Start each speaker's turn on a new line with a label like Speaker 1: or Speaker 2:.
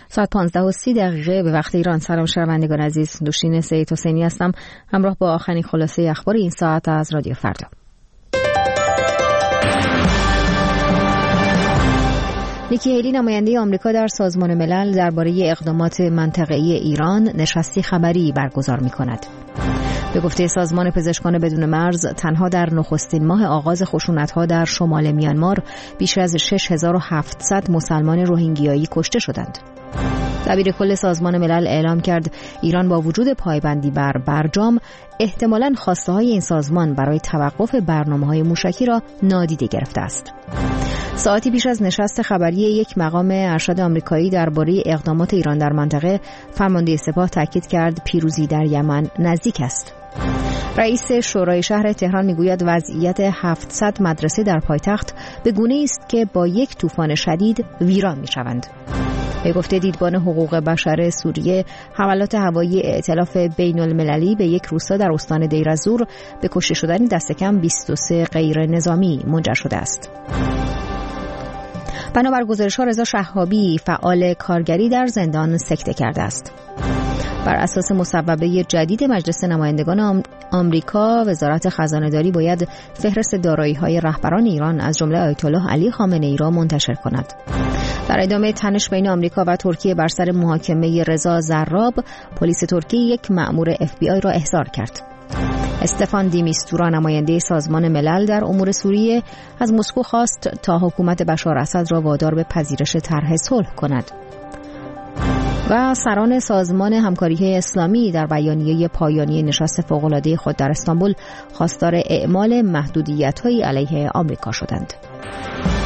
Speaker 1: ساعت 15:30 به وقت ایران. سلام شنوندگان عزیز، نوشین سید حسینی هستم همراه با آخرین خلاصه اخبار این ساعت از رادیو فردا. نیکی هیلی نماینده آمریکا در سازمان ملل درباره اقدامات منطقه‌ای ایران نشستی خبری برگزار می‌کند. به گفته سازمان پزشکان بدون مرز تنها در نخستین ماه آغاز خشونت‌ها در شمال میانمار بیش از 6700 مسلمان روهینگیایی کشته شدند. دبیر کل سازمان ملل اعلام کرد ایران با وجود پایبندی بر برجام احتمالاً خواسته‌های این سازمان برای توقف برنامه‌های موشکی را نادیده گرفته است. ساعتی پیش از نشست خبری یک مقام ارشد آمریکایی درباره اقدامات ایران در منطقه، فرمانده سپاه تاکید کرد پیروزی در یمن نزدیک است. رئیس شورای شهر تهران میگوید وضعیت 700 مدرسه در پایتخت به گونه‌ای است که با یک طوفان شدید ویران می‌شوند. به گفته دیدبان حقوق بشر سوریه، حملات هوایی ائتلاف بین المللی به یک روستا در استان دیر الزور به کشته شدن دست کم 23 غیر نظامی منجر شده است. بنابر گزارش‌ها رضا شهابی فعال کارگری در زندان سکته کرده است. بر اساس مصوبه جدید مجلس نمایندگان آمریکا، وزارت خزانه‌داری باید فهرست دارایی‌های رهبران ایران از جمله آیت الله علی خامنه‌ای را منتشر کند. در ادامه تنش بین آمریکا و ترکیه بر سر محاکمه رضا زراب، پلیس ترکیه یک مأمور FBI را احضار کرد. استفان دیمیستورا نماینده سازمان ملل در امور سوریه از مسکو خواست تا حکومت بشار اسد را وادار به پذیرش طرح صلح کند. و سران سازمان همکاری اسلامی در بیانیه پایانی نشست فوق‌العاده خود در استانبول خواستار اعمال محدودیت‌های علیه آمریکا شدند.